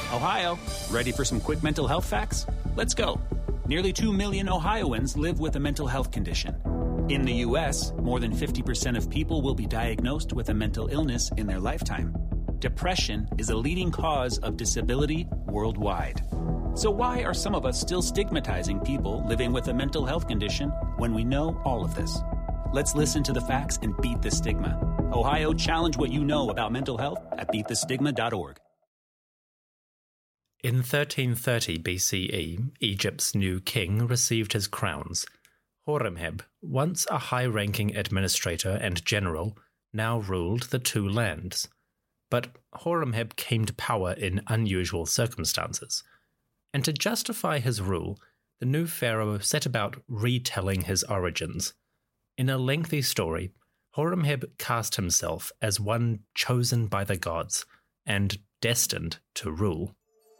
Ohio, ready for some quick mental health facts? Let's go. Nearly 2 million Ohioans live with a mental health condition. In the U.S., more than 50% of people will be diagnosed with a mental illness in their lifetime. Depression is a leading cause of disability worldwide. So why are some of us still stigmatizing people living with a mental health condition when we know all of this? Let's listen to the facts and beat the stigma. Ohio, challenge what you know about mental health at beatthestigma.org. In 1330 BCE, Egypt's new king received his crowns. Horemheb, once a high-ranking administrator and general, now ruled the two lands. But Horemheb came to power in unusual circumstances. And to justify his rule, the new pharaoh set about retelling his origins. In a lengthy story, Horemheb cast himself as one chosen by the gods and destined to rule.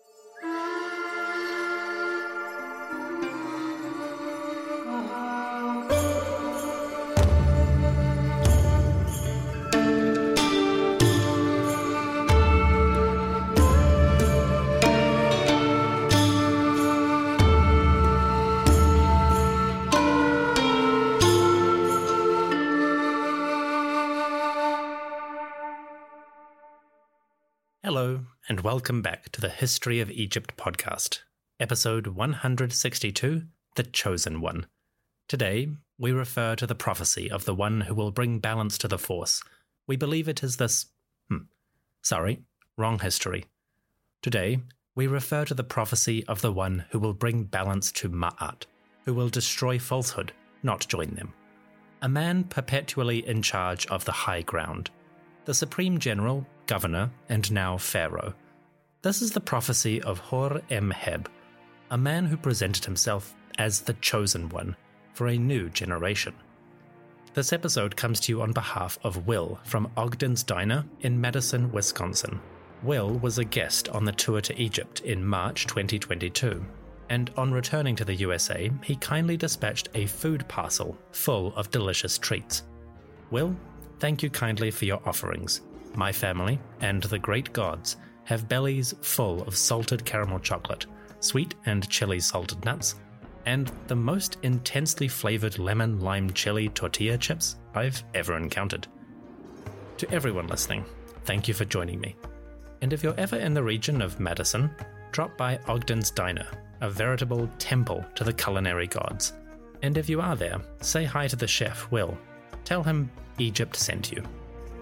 Hello, and welcome back to the History of Egypt podcast, episode 162, The Chosen One. Today, we refer to the prophecy of the one who will bring balance to the force. We believe it is this... wrong history. Today, we refer to the prophecy of the one who will bring balance to Ma'at, who will destroy falsehood, not join them. A man perpetually in charge of the high ground. The supreme general, governor, and now pharaoh. This is the prophecy of Horemheb, a man who presented himself as the chosen one for a new generation. This episode comes to you on behalf of Will from Ogden's Diner in Madison, Wisconsin. Will was a guest on the tour to Egypt in March 2022, and on returning to the USA, he kindly dispatched a food parcel full of delicious treats. Will, thank you kindly for your offerings. My family and the great gods have bellies full of salted caramel chocolate, sweet and chili salted nuts, and the most intensely flavored lemon lime chili tortilla chips I've ever encountered. To everyone listening, thank you for joining me. And if you're ever in the region of Madison, drop by Ogden's Diner, a veritable temple to the culinary gods. And if you are there, say hi to the chef, Will. Tell him Egypt sent you.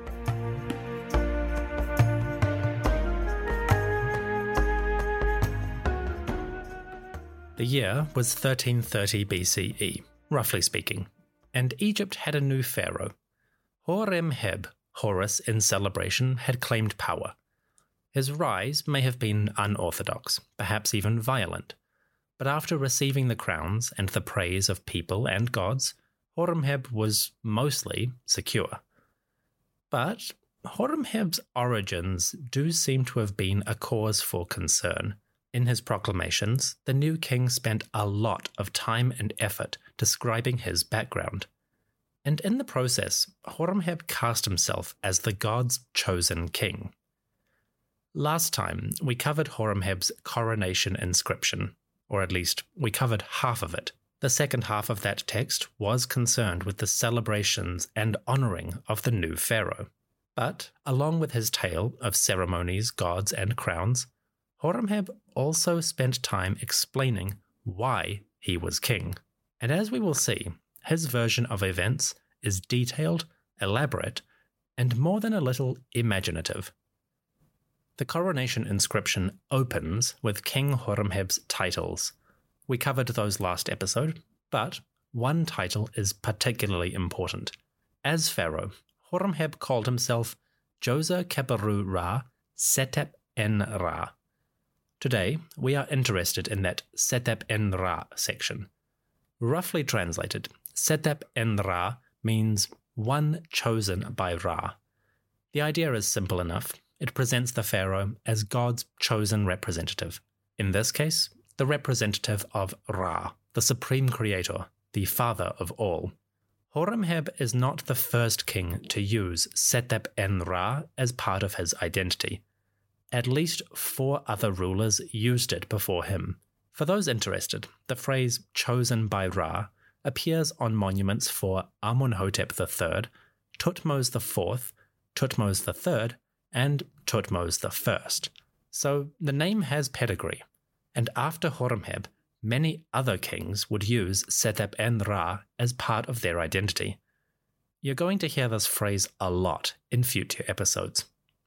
The year was 1330 BCE, roughly speaking, and Egypt had a new pharaoh. Horemheb, Horus in celebration, had claimed power. His rise may have been unorthodox, perhaps even violent, but after receiving the crowns and the praise of people and gods, Horemheb was mostly secure. But Horemheb's origins do seem to have been a cause for concern. In his proclamations, the new king spent a lot of time and effort describing his background. And in the process, Horemheb cast himself as the gods' chosen king. Last time, we covered Horemheb's coronation inscription, or at least we covered half of it. The second half of that text was concerned with the celebrations and honouring of the new pharaoh. But, along with his tale of ceremonies, gods, and crowns, Horemheb also spent time explaining why he was king. And as we will see, his version of events is detailed, elaborate, and more than a little imaginative. The coronation inscription opens with King Horemheb's titles. We covered those last episode, but one title is particularly important. As pharaoh, Horemheb called himself Djoser Keperu Ra Setep En Ra. Today, we are interested in that Setep En Ra section. Roughly translated, Setep En Ra means one chosen by Ra. The idea is simple enough. It presents the pharaoh as God's chosen representative. In this case, the representative of Ra, the supreme creator, the father of all. Horemheb is not the first king to use Setep En Ra as part of his identity. at least 4 other rulers used it before him. For those interested, the phrase chosen by Ra appears on monuments for Amunhotep III, Thutmose IV, Thutmose III, and Thutmose I. So the name has pedigree, and after Horemheb, many other kings would use Sethep and Ra as part of their identity. You're going to hear this phrase a lot in future episodes.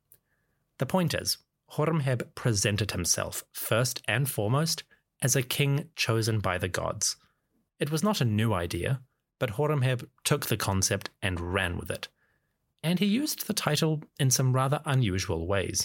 The point is, Horemheb presented himself first and foremost as a king chosen by the gods. It was not a new idea, but Horemheb took the concept and ran with it. And he used the title in some rather unusual ways.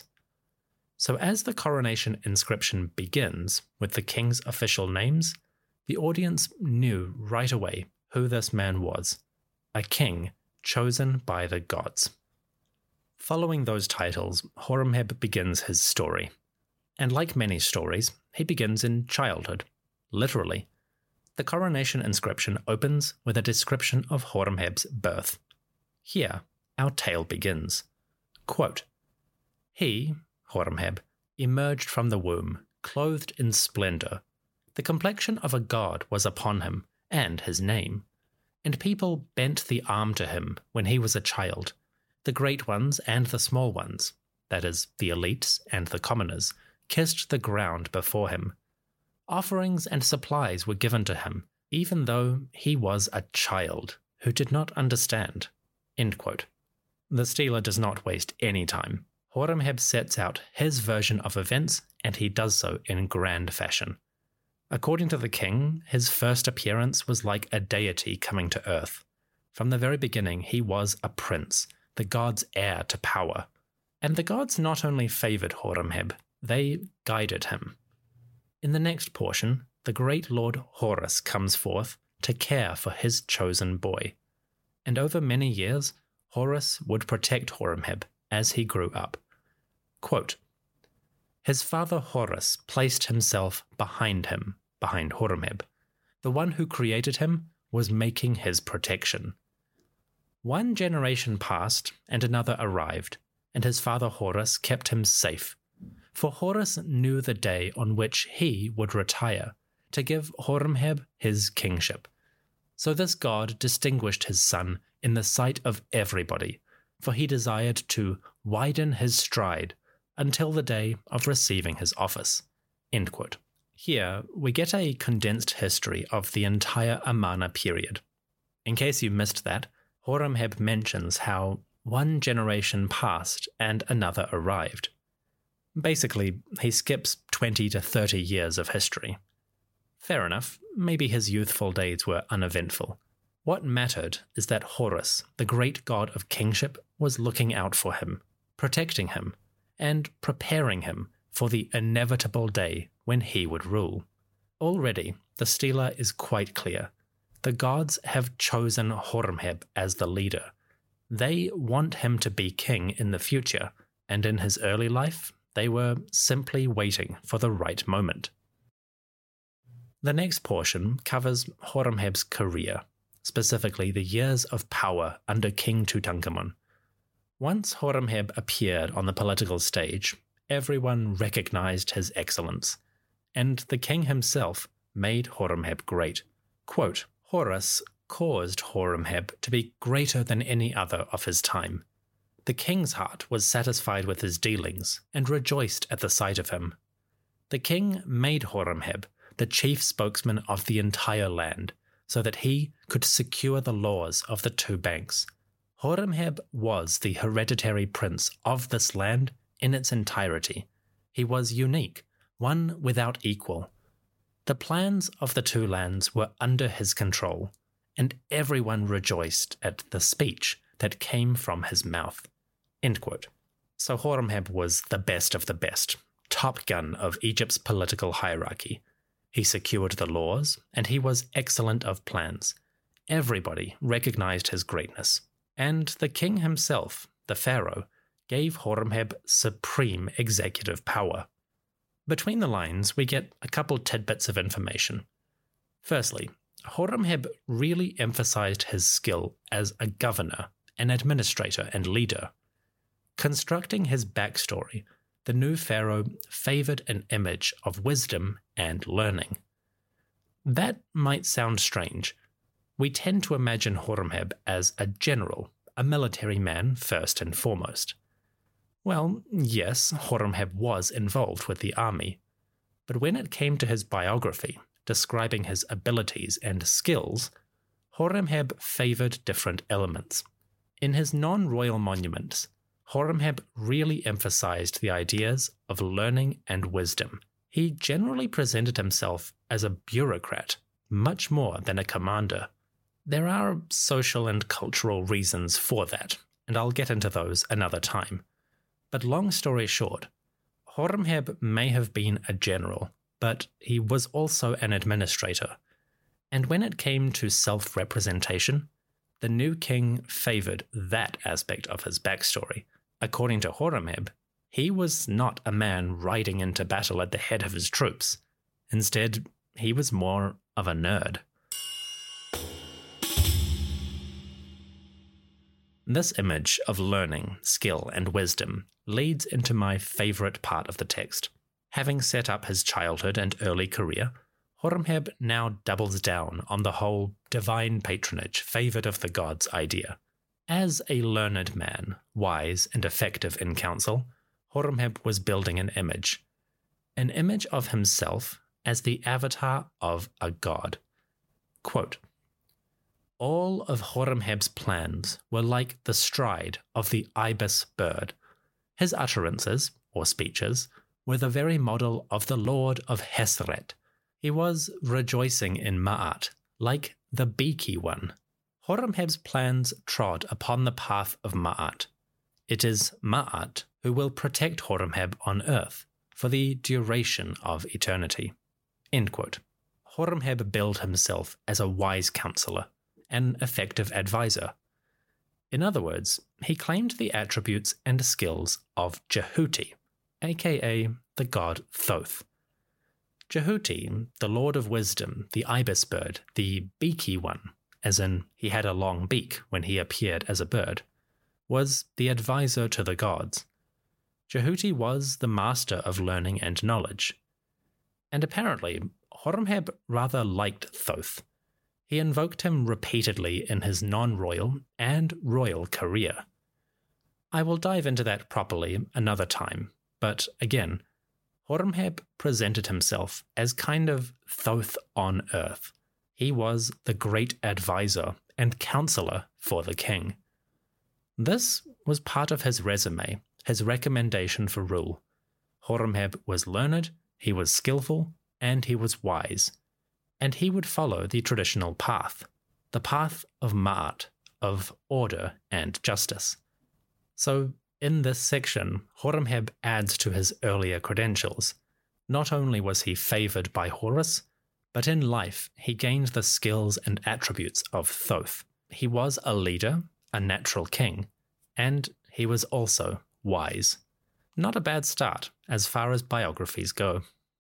So as the coronation inscription begins with the king's official names, the audience knew right away who this man was, a king chosen by the gods. Following those titles, Horemheb begins his story. And like many stories, he begins in childhood, literally. The coronation inscription opens with a description of Horemheb's birth. Here, our tale begins. Quote, "He, Horemheb, emerged from the womb, clothed in splendor. The complexion of a god was upon him, and his name. And people bent the arm to him when he was a child. The great ones and the small ones, that is, the elites and the commoners, kissed the ground before him. Offerings and supplies were given to him, even though he was a child who did not understand." End quote. The Stela does not waste any time. Horemheb sets out his version of events, and he does so in grand fashion. According to the king, his first appearance was like a deity coming to earth. From the very beginning, he was a prince, the gods' heir to power. And the gods not only favored Horemheb, they guided him. In the next portion, the great lord Horus comes forth to care for his chosen boy. And over many years, Horus would protect Horemheb as he grew up. Quote, "His father Horus placed himself behind Horemheb. The one who created him was making his protection. One generation passed and another arrived, and his father Horus kept him safe. For Horus knew the day on which he would retire to give Horemheb his kingship. So this god distinguished his son in the sight of everybody, for he desired to widen his stride until the day of receiving his office." End quote. Here, we get a condensed history of the entire Amarna period. In case you missed that, Horemheb mentions how one generation passed and another arrived. Basically, he skips 20 to 30 years of history. Fair enough, maybe his youthful days were uneventful. What mattered is that Horus, the great god of kingship, was looking out for him, protecting him, and preparing him for the inevitable day when he would rule. Already, the Stela is quite clear. The gods have chosen Horemheb as the leader. They want him to be king in the future, and in his early life, they were simply waiting for the right moment. The next portion covers Horemheb's career, specifically the years of power under King Tutankhamun. Once Horemheb appeared on the political stage, everyone recognized his excellence, and the king himself made Horemheb great. Quote, "Horus caused Horemheb to be greater than any other of his time. The king's heart was satisfied with his dealings and rejoiced at the sight of him. The king made Horemheb the chief spokesman of the entire land, so that he could secure the laws of the two banks. Horemheb was the hereditary prince of this land in its entirety. He was unique, one without equal. The plans of the two lands were under his control, and everyone rejoiced at the speech that came from his mouth." End quote. So Horemheb was the best of the best, top gun of Egypt's political hierarchy. He secured the laws, and he was excellent of plans. Everybody recognized his greatness. And the king himself, the pharaoh, gave Horemheb supreme executive power. Between the lines, we get a couple tidbits of information. Firstly, Horemheb really emphasized his skill as a governor, an administrator, and leader. Constructing his backstory, the new pharaoh favored an image of wisdom and learning. That might sound strange. We tend to imagine Horemheb as a general, a military man first and foremost. Well, yes, Horemheb was involved with the army, but when it came to his biography, describing his abilities and skills, Horemheb favored different elements. In his non-royal monuments, Horemheb really emphasized the ideas of learning and wisdom. He generally presented himself as a bureaucrat, much more than a commander. There are social and cultural reasons for that, and I'll get into those another time. But long story short, Horemheb may have been a general, but he was also an administrator. And when it came to self-representation, the new king favored that aspect of his backstory. According to Horemheb, he was not a man riding into battle at the head of his troops. Instead, he was more of a nerd. This image of learning, skill, and wisdom leads into my favorite part of the text. Having set up his childhood and early career, Horemheb now doubles down on the whole divine patronage, favored of the gods idea. As a learned man, wise and effective in council, Horemheb was building an image of himself as the avatar of a god. Quote, "All of Horemheb's plans were like the stride of the ibis bird. His utterances, or speeches, were the very model of the Lord of Hesret. He was rejoicing in Ma'at, like the beaky one. Horemheb's plans trod upon the path of Ma'at. It is Ma'at who will protect Horemheb on earth for the duration of eternity." End quote. Horemheb billed himself as a wise counselor, an effective advisor. In other words, he claimed the attributes and skills of Jehuti, aka the god Thoth. Jehuti, the lord of wisdom, the ibis bird, the beaky one, as in he had a long beak when he appeared as a bird, was the advisor to the gods. Jehuti was the master of learning and knowledge. And apparently, Horemheb rather liked Thoth. He invoked him repeatedly in his non-royal and royal career. I will dive into that properly another time, but again, Horemheb presented himself as kind of Thoth on earth. He was the great advisor and counselor for the king. This was part of his resume, his recommendation for rule. Horemheb was learned, he was skillful, and he was wise. And he would follow the traditional path, the path of Ma'at, of order and justice. So, in this section, Horemheb adds to his earlier credentials. Not only was he favored by Horus, but in life he gained the skills and attributes of Thoth. He was a leader, a natural king, and he was also wise. Not a bad start as far as biographies go.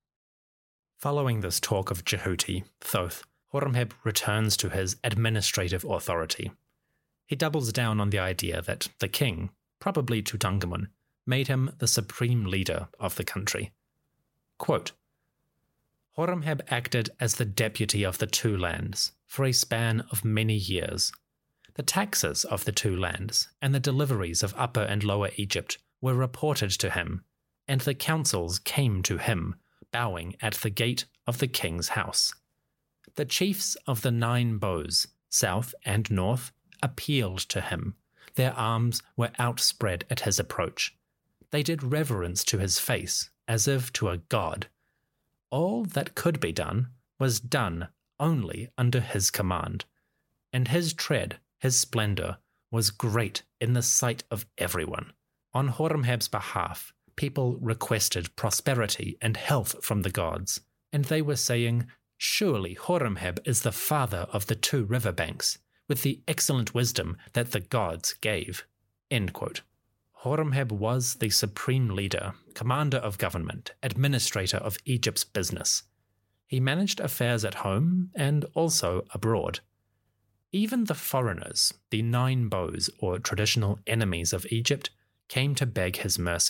Following this talk of Jehuti, Thoth, Horemheb returns to his administrative authority. He doubles down on the idea that the king, probably Tutankhamun, made him the supreme leader of the country. Quote, "Horemheb acted as the deputy of the two lands for a span of many years. The taxes of the two lands and the deliveries of Upper and Lower Egypt were reported to him, and the councils came to him, bowing at the gate of the king's house. The chiefs of the 9 bows, south and north, appealed to him. Their arms were outspread at his approach. They did reverence to his face, as if to a god. All that could be done was done only under his command, and his tread, his splendor, was great in the sight of everyone. On Horemheb's behalf, people requested prosperity and health from the gods, and they were saying, 'Surely Horemheb is the father of the 2 riverbanks, with the excellent wisdom that the gods gave.'" End quote. Horemheb was the supreme leader, commander of government, administrator of Egypt's business. He managed affairs at home and also abroad. Even the foreigners, the 9 bows or traditional enemies of Egypt, came to beg his mercy,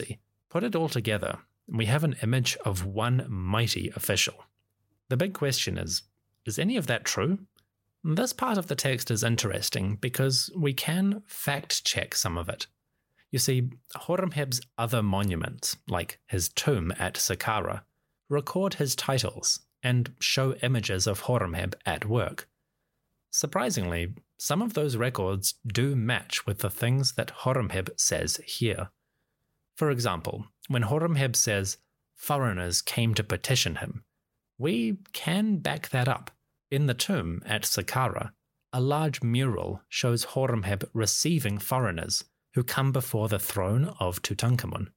Put it all together, we have an image of one mighty official. The big question is any of that true? This part of the text is interesting because we can fact-check some of it. You see, Horemheb's other monuments, like his tomb at Saqqara, record his titles and show images of Horemheb at work. Surprisingly, some of those records do match with the things that Horemheb says here. For example, when Horemheb says, "Foreigners came to petition him," we can back that up. In the tomb at Saqqara, a large mural shows Horemheb receiving foreigners who come before the throne of Tutankhamun.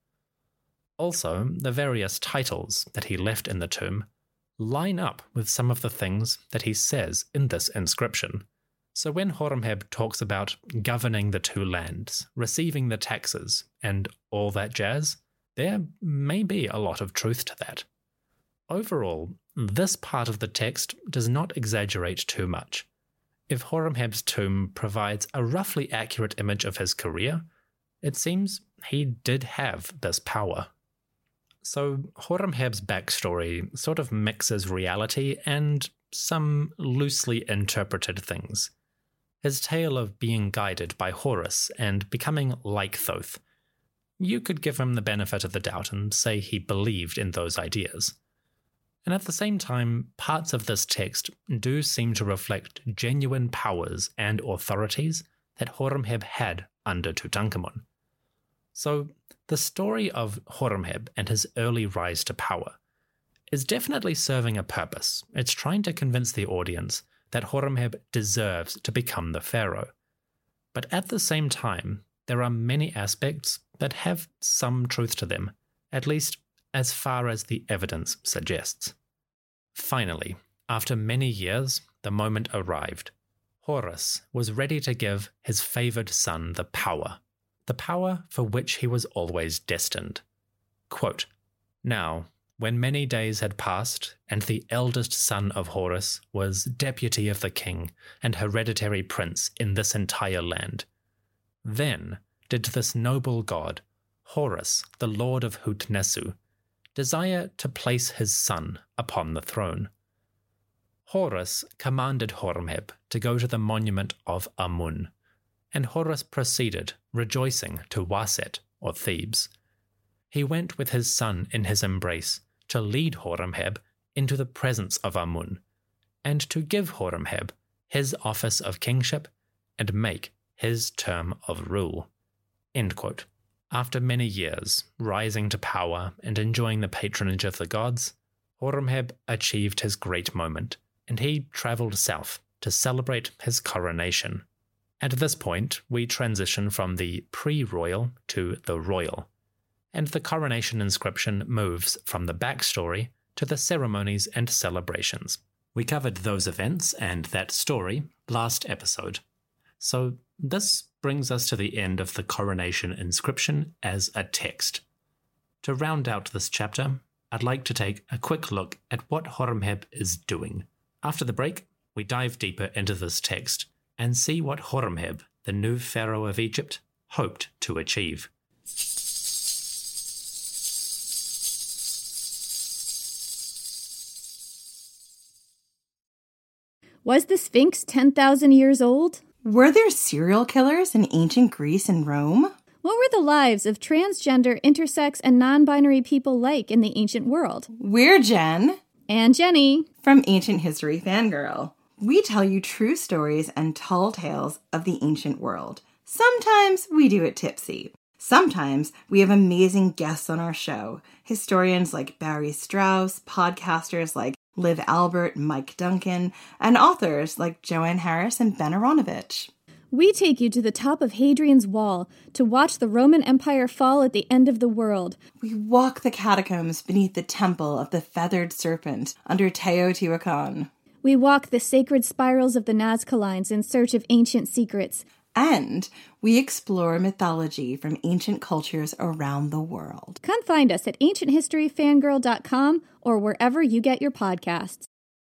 Also, the various titles that he left in the tomb line up with some of the things that he says in this inscription. So when Horemheb talks about governing the two lands, receiving the taxes, and all that jazz, there may be a lot of truth to that. Overall, this part of the text does not exaggerate too much. If Horemheb's tomb provides a roughly accurate image of his career, it seems he did have this power. So Horemheb's backstory sort of mixes reality and some loosely interpreted things. His tale of being guided by Horus and becoming like Thoth. You could give him the benefit of the doubt and say he believed in those ideas. And at the same time, parts of this text do seem to reflect genuine powers and authorities that Horemheb had under Tutankhamun. So, the story of Horemheb and his early rise to power is definitely serving a purpose. It's trying to convince the audience that Horemheb deserves to become the pharaoh. But at the same time, there are many aspects that have some truth to them, at least as far as the evidence suggests. Finally, after many years, the moment arrived. Horus was ready to give his favoured son the power for which he was always destined. Quote, "Now, when many days had passed, and the eldest son of Horus was deputy of the king and hereditary prince in this entire land, then did this noble god, Horus, the lord of Hutnesu, desire to place his son upon the throne. Horus commanded Horemheb to go to the monument of Amun, and Horus proceeded, rejoicing, to Waset, or Thebes. He went with his son in his embrace to lead Horemheb into the presence of Amun, and to give Horemheb his office of kingship and make his term of rule." End quote. After many years, rising to power and enjoying the patronage of the gods, Horemheb achieved his great moment, and he travelled south to celebrate his coronation. At this point, we transition from the pre-royal to the royal, and the coronation inscription moves from the backstory to the ceremonies and celebrations. We covered those events and that story last episode. So this brings us to the end of the coronation inscription as a text. To round out this chapter, I'd like to take a quick look at what Horemheb is doing. After the break, we dive deeper into this text and see what Horemheb, the new pharaoh of Egypt, hoped to achieve. Was the Sphinx 10,000 years old? Were there serial killers in ancient Greece and Rome? What were the lives of transgender, intersex, and non-binary people like in the ancient world? We're Jen. And Jenny. From Ancient History Fangirl. We tell you true stories and tall tales of the ancient world. Sometimes we do it tipsy. Sometimes we have amazing guests on our show. Historians like Barry Strauss, podcasters like Liv Albert, Mike Duncan, and authors like Joanne Harris and Ben Aronovich. We take you to the top of Hadrian's Wall to watch the Roman Empire fall at the end of the world. We walk the catacombs beneath the temple of the feathered serpent under Teotihuacan. We walk the sacred spirals of the Nazca Lines in search of ancient secrets. And we explore mythology from ancient cultures around the world. Come find us at ancienthistoryfangirl.com or wherever you get your podcasts.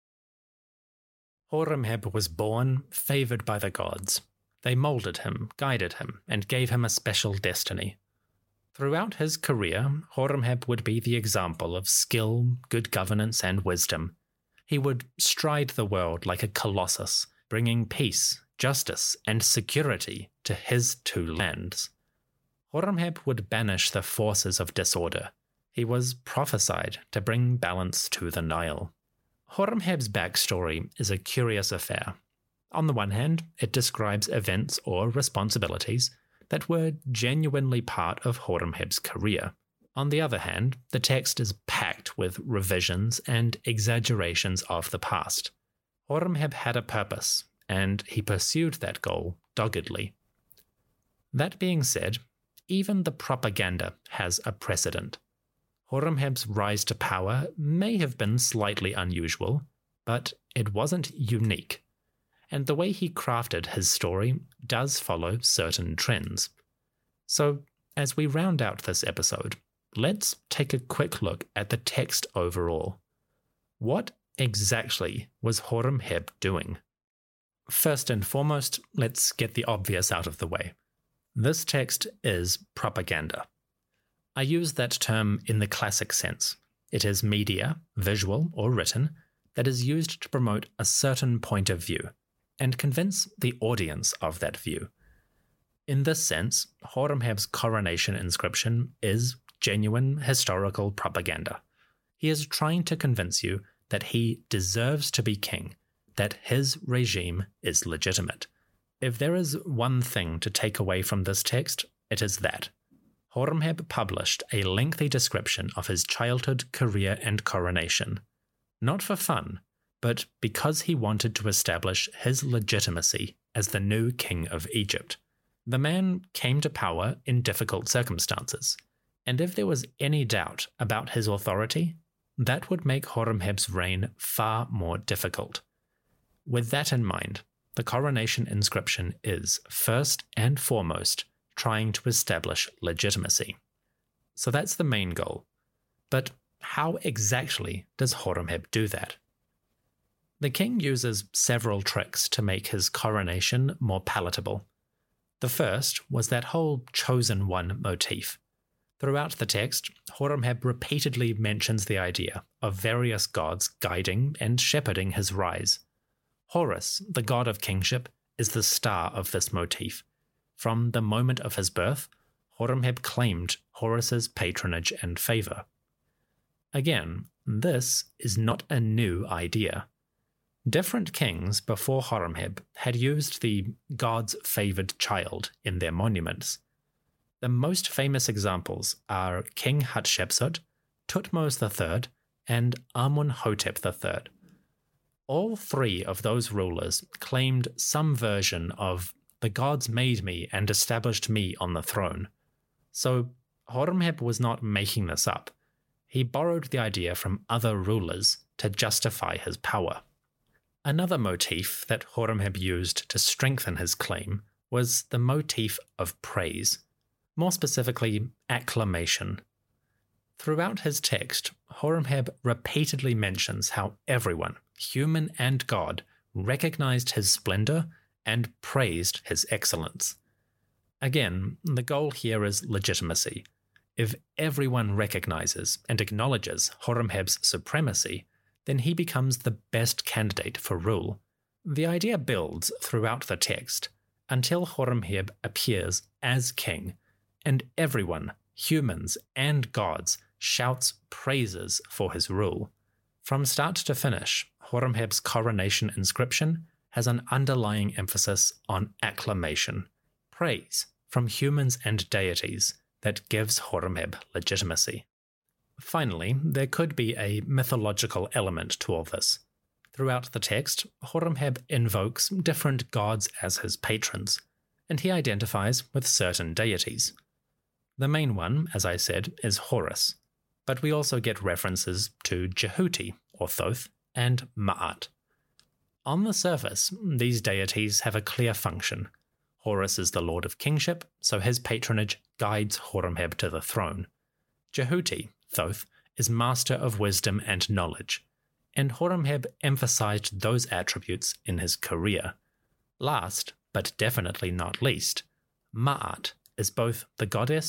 Horemheb was born favoured by the gods. They moulded him, guided him, and gave him a special destiny. Throughout his career, Horemheb would be the example of skill, good governance, and wisdom. He would stride the world like a colossus, bringing peace, justice, and security to his two lands. Horemheb would banish the forces of disorder. He was prophesied to bring balance to the Nile. Horemheb's backstory is a curious affair. On the one hand, it describes events or responsibilities that were genuinely part of Horemheb's career. On the other hand, the text is packed with revisions and exaggerations of the past. Horemheb had a purpose, and he pursued that goal doggedly. That being said, even the propaganda has a precedent. Horemheb's rise to power may have been slightly unusual, but it wasn't unique. And the way he crafted his story does follow certain trends. So, as we round out this episode, let's take a quick look at the text overall. What exactly was Horemheb doing? First and foremost, let's get the obvious out of the way. This text is propaganda. I use that term in the classic sense. It is media, visual or written, that is used to promote a certain point of view and convince the audience of that view. In this sense, Horemheb's coronation inscription is genuine historical propaganda. He is trying to convince you that he deserves to be king, that his regime is legitimate. If there is one thing to take away from this text, it is that Horemheb published a lengthy description of his childhood, career, and coronation. Not for fun, but because he wanted to establish his legitimacy as the new king of Egypt. The man came to power in difficult circumstances, and if there was any doubt about his authority, that would make Horemheb's reign far more difficult. With that in mind, the coronation inscription is, first and foremost, trying to establish legitimacy. So that's the main goal. But how exactly does Horemheb do that? The king uses several tricks to make his coronation more palatable. The first was that whole chosen one motif. Throughout the text, Horemheb repeatedly mentions the idea of various gods guiding and shepherding his rise. Horus, the god of kingship, is the star of this motif. From the moment of his birth, Horemheb claimed Horus's patronage and favor. Again, this is not a new idea. Different kings before Horemheb had used the God's favored child in their monuments. The most famous examples are King Hatshepsut, Thutmose III, and Amun-hotep III. All three of those rulers claimed some version of "the gods made me and established me on the throne." So Horemheb was not making this up. He borrowed the idea from other rulers to justify his power. Another motif that Horemheb used to strengthen his claim was the motif of praise, more specifically acclamation. Throughout his text, Horemheb repeatedly mentions how everyone, human and god, recognized his splendor and praised his excellence. Again, the goal here is legitimacy. If everyone recognizes and acknowledges Horemheb's supremacy, then he becomes the best candidate for rule. The idea builds throughout the text until Horemheb appears as king, and everyone, humans and gods, shouts praises for his rule. From start to finish, Horemheb's coronation inscription has an underlying emphasis on acclamation, praise from humans and deities that gives Horemheb legitimacy. Finally, there could be a mythological element to all this. Throughout the text, Horemheb invokes different gods as his patrons, and he identifies with certain deities. The main one, as I said, is Horus, but we also get references to Jehuti, or Thoth, and Ma'at. On the surface, these deities have a clear function. Horus is the lord of kingship, so his patronage guides Horemheb to the throne. Jehuti, Thoth, is master of wisdom and knowledge, and Horemheb emphasized those attributes in his career. Last, but definitely not least, Ma'at is both the goddess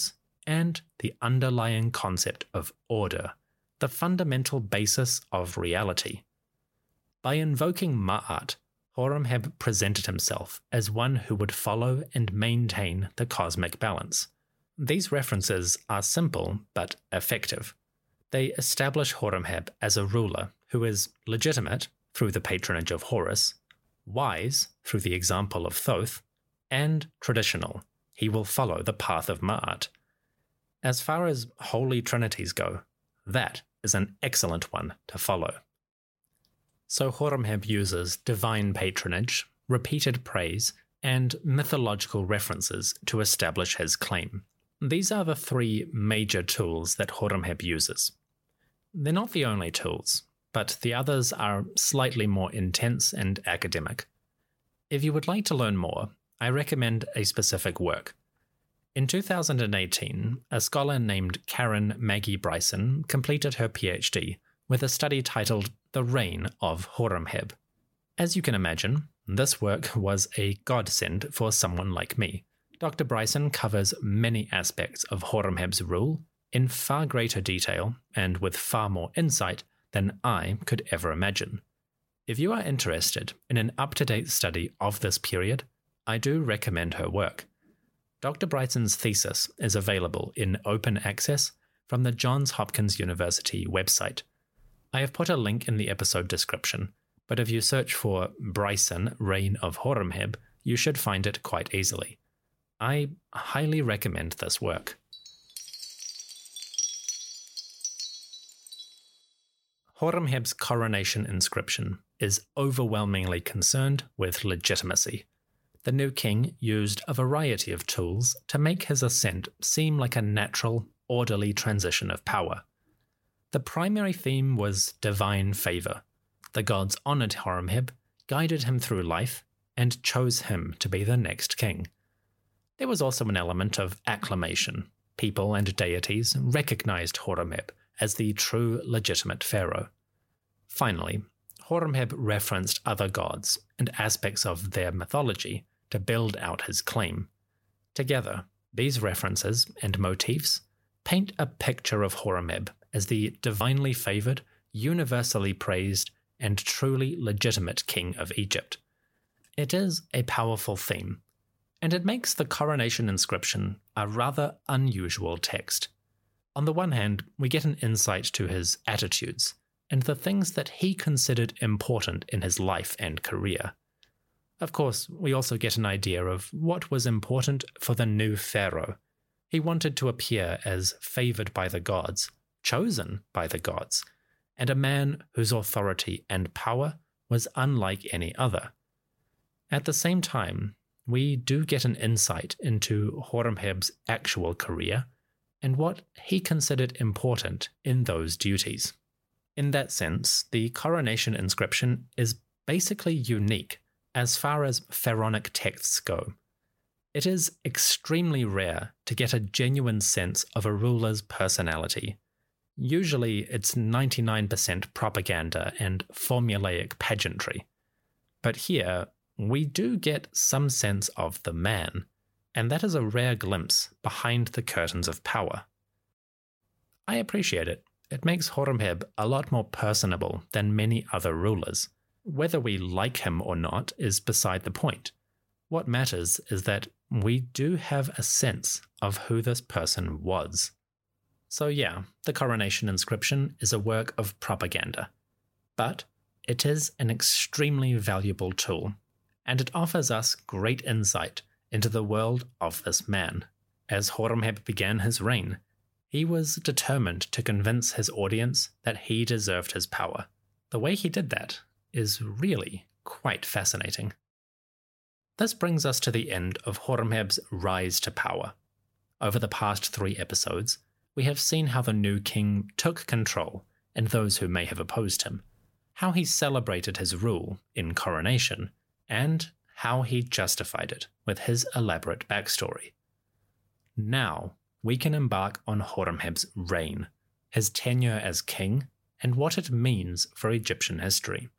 and the underlying concept of order, the fundamental basis of reality. By invoking Ma'at, Horemheb presented himself as one who would follow and maintain the cosmic balance. These references are simple but effective. They establish Horemheb as a ruler who is legitimate through the patronage of Horus, wise through the example of Thoth, and traditional. He will follow the path of Ma'at. As far as holy trinities go, that is an excellent one to follow. So Horemheb uses divine patronage, repeated praise, and mythological references to establish his claim. These are the three major tools that Horemheb uses. They're not the only tools, but the others are slightly more intense and academic. If you would like to learn more, I recommend a specific work. In 2018, a scholar named Karen Maggie Bryson completed her PhD with a study titled The Reign of Horemheb. As you can imagine, this work was a godsend for someone like me. Dr. Bryson covers many aspects of Horemheb's rule in far greater detail and with far more insight than I could ever imagine. If you are interested in an up-to-date study of this period, I do recommend her work. Dr. Bryson's thesis is available in open access from the Johns Hopkins University website. I have put a link in the episode description, but if you search for Bryson, Reign of Horemheb, you should find it quite easily. I highly recommend this work. Horemheb's coronation inscription is overwhelmingly concerned with legitimacy. The new king used a variety of tools to make his ascent seem like a natural, orderly transition of power. The primary theme was divine favor. The gods honored Horemheb, guided him through life, and chose him to be the next king. There was also an element of acclamation. People and deities recognized Horemheb as the true legitimate pharaoh. Finally, Horemheb referenced other gods and aspects of their mythology to build out his claim. Together, these references and motifs paint a picture of Horemheb as the divinely favored, universally praised, and truly legitimate king of Egypt. It is a powerful theme, and it makes the coronation inscription a rather unusual text. On the one hand, we get an insight to his attitudes and the things that he considered important in his life and career. Of course, we also get an idea of what was important for the new pharaoh. He wanted to appear as favored by the gods, chosen by the gods, and a man whose authority and power was unlike any other. At the same time, we do get an insight into Horemheb's actual career and what he considered important in those duties. In that sense, the coronation inscription is basically unique as far as pharaonic texts go. It is extremely rare to get a genuine sense of a ruler's personality. Usually it's 99% propaganda and formulaic pageantry. But here, we do get some sense of the man, and that is a rare glimpse behind the curtains of power. I appreciate it. It makes Horemheb a lot more personable than many other rulers. Whether we like him or not is beside the point. What matters is that we do have a sense of who this person was. So yeah, the coronation inscription is a work of propaganda. But it is an extremely valuable tool, and it offers us great insight into the world of this man. As Horemheb began his reign, he was determined to convince his audience that he deserved his power. The way he did that is really quite fascinating. This brings us to the end of Horemheb's rise to power. Over the past 3 episodes, we have seen how the new king took control and those who may have opposed him, how he celebrated his rule in coronation, and how he justified it with his elaborate backstory. Now, we can embark on Horemheb's reign, his tenure as king, and what it means for Egyptian history.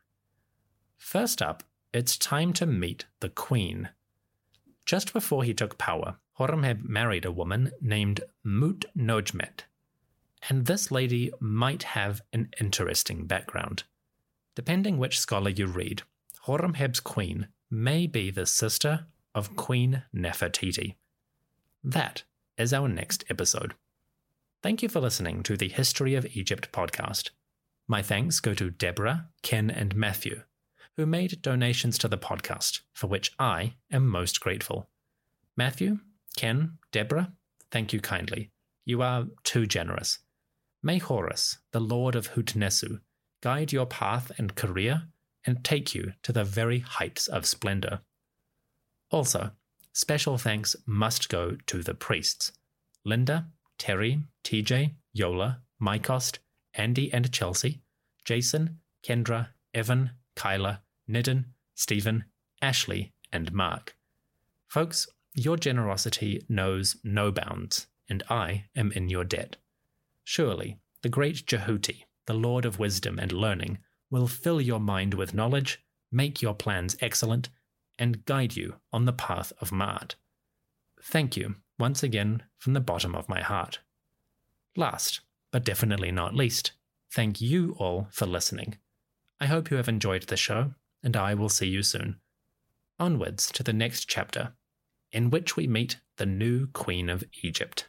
First up, it's time to meet the queen. Just before he took power, Horemheb married a woman named Mut Nojmet, and this lady might have an interesting background. Depending which scholar you read, Horemheb's queen may be the sister of Queen Nefertiti. That is our next episode. Thank you for listening to the History of Egypt podcast. My thanks go to Deborah, Ken, and Matthew, who made donations to the podcast, for which I am most grateful. Matthew, Ken, Deborah, thank you kindly. You are too generous. May Horus, the Lord of Hutnesu, guide your path and career and take you to the very heights of splendor. Also, special thanks must go to the priests. Linda, Terry, TJ, Yola, Mycost, Andy and Chelsea, Jason, Kendra, Evan, Kyla, Nidden, Stephen, Ashley, and Mark. Folks, your generosity knows no bounds, and I am in your debt. Surely, the great Jehuti, the Lord of wisdom and learning, will fill your mind with knowledge, make your plans excellent, and guide you on the path of Ma'at. Thank you once again from the bottom of my heart. Last, but definitely not least, thank you all for listening. I hope you have enjoyed the show, and I will see you soon. Onwards to the next chapter, in which we meet the new Queen of Egypt.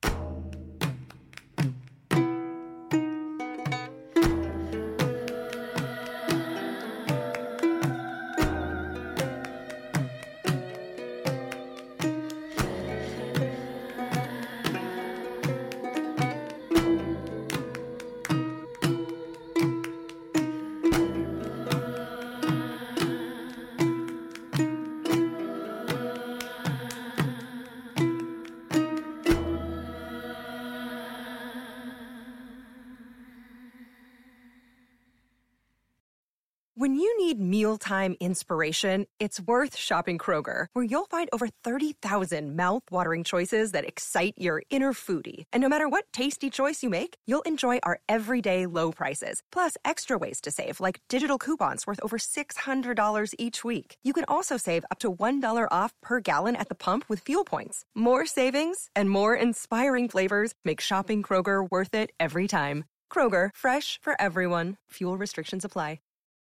When you need mealtime inspiration, it's worth shopping Kroger, where you'll find over 30,000 mouth-watering choices that excite your inner foodie. And no matter what tasty choice you make, you'll enjoy our everyday low prices, plus extra ways to save, like digital coupons worth over $600 each week. You can also save up to $1 off per gallon at the pump with fuel points. More savings and more inspiring flavors make shopping Kroger worth it every time. Kroger, fresh for everyone. Fuel restrictions apply.